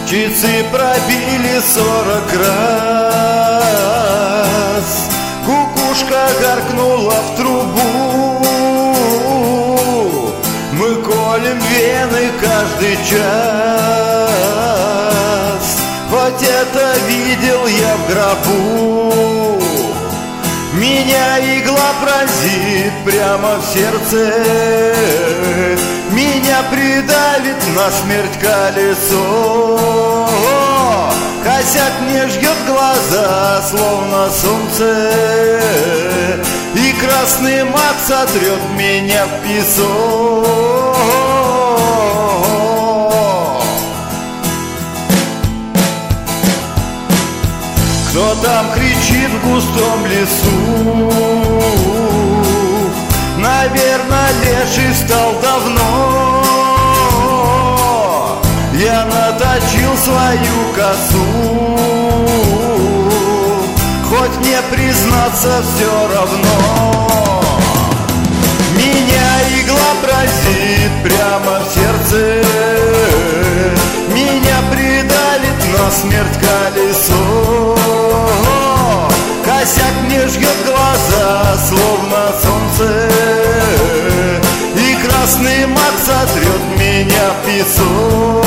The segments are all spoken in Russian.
Часы пробили 40 раз, кукушка гаркнула в трубу. Мы колем вены каждый час, хоть это видел я в гробу. Меня игла пронзит прямо в сердце, меня придавит насмерть колесо. Косяк мне жгет глаза, словно солнце, и красный мак сотрет меня в песок. Кто там кричит в густом лесу? Наверное, леший встал давно. Я наточил свою косу, хоть мне признаться все равно. Меня игла поразит прямо в сердце, меня придавит насмерть колесо. Косяк мне жгет глаза, словно солнце, и красный мак сотрет меня в песок.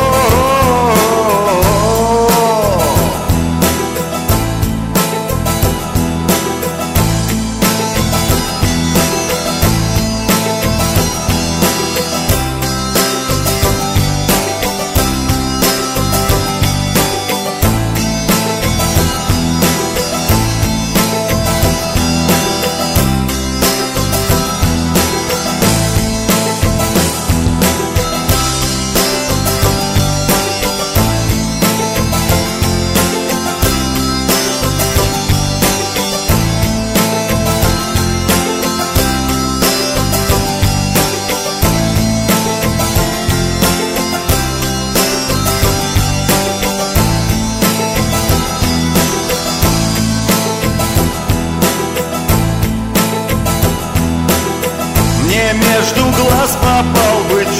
Между глаз попал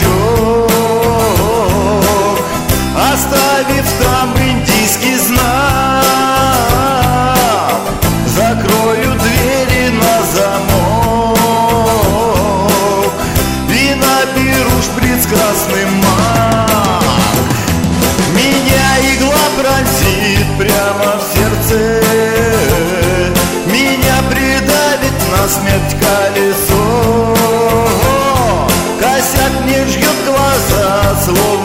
бычок, оставив там индийский знак. Закрою двери на замок и наберу шприц красный мак. Меня игла пронзит прямо в сердце, меня придавит насмерть колесо. Косяк мне жгет глаза, словно